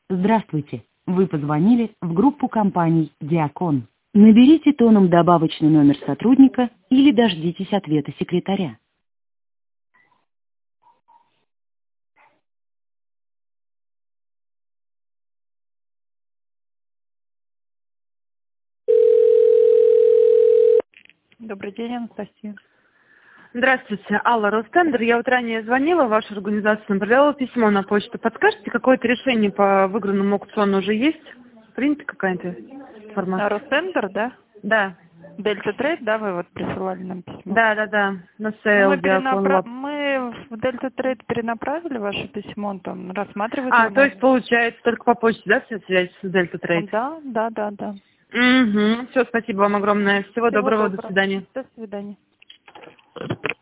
Здравствуйте. Вы позвонили в группу компаний «Диакон». Наберите тоном добавочный номер сотрудника или дождитесь ответа секретаря. Добрый день, Анастасия. Здравствуйте, Алла Ростендер. Я вот ранее звонила в вашу организацию, направляла письмо на почту. Подскажете, какое-то решение по выигранному аукциону уже есть? Принята какая-то информация? Ростендер, да? Да. Дельта Трейд, да, вы вот присылали нам письмо? Да. На сейл, Мы в Дельта Трейд перенаправили ваше письмо, он там рассматривает его. то есть получается только по почте, да, вся связь с Дельта Трейд? Да. Угу. Все, спасибо вам огромное. Всего доброго, до свидания. До свидания.